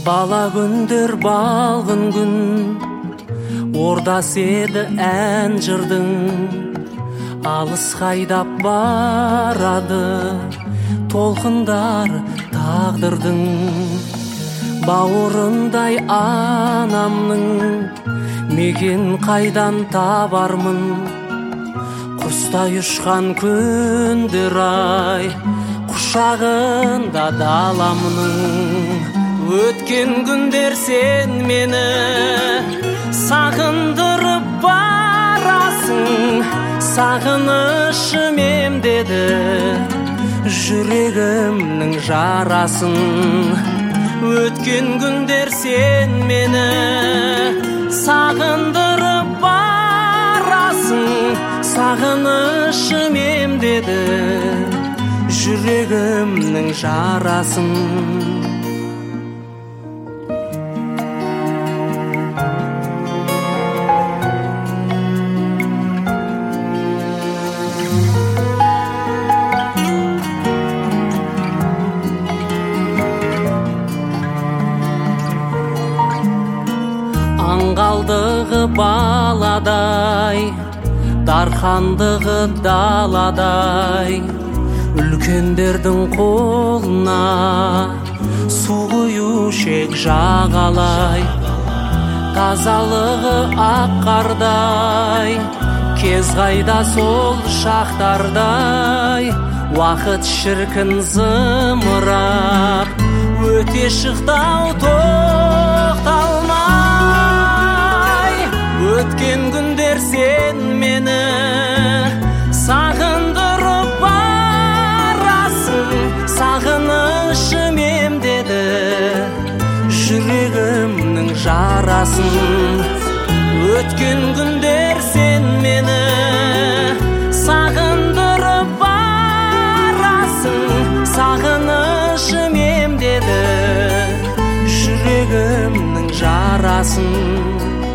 Бала күндер балғын күн, ордас еді ән жырдың, алыс қайдап барады толқындар тағдырдың. Бауырындай анамның мекен қайдан табармын, құстай ұшқан күндер ай құшағында даламның. Өткен күндер сен мені сағындырып барасың, сағынышым емдеді жүрегімнің жарасын. Өткен күндер сен мені сағындырып барасың, сағынышым емдеді жүрегімнің жарасын. Аңғалдығы баладай, дархандығы даладай, үлкендердің қолына су құю шек жағалай. Тазалығы ақ қардай, кез қайда сол шақтардай. Уақыт шіркін зымырап, өте шықтау тоқталмай. Өткен күндер сен мені сағындырып барасың, сағынышым емдеді жүрегімнің жарасын. Өткен күндер сен мені сағындырып барасың, сағынышым емдеді жүрегімнің жарасын.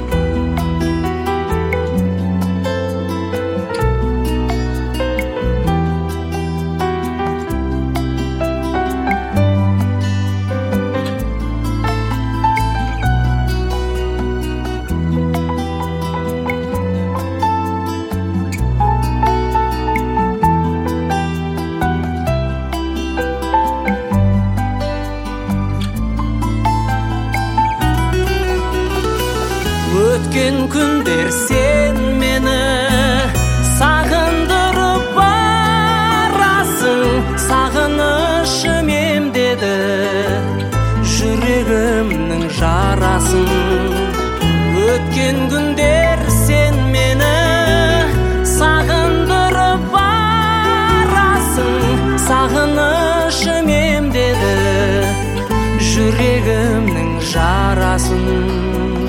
Өткен күндер сен мені сағындырып барасың, сағынышым емдеді жүрегімнің жарасын. Өткен күндер сен мені сағындырып барасың, сағынышым емдеді жүрегімнің жарасын.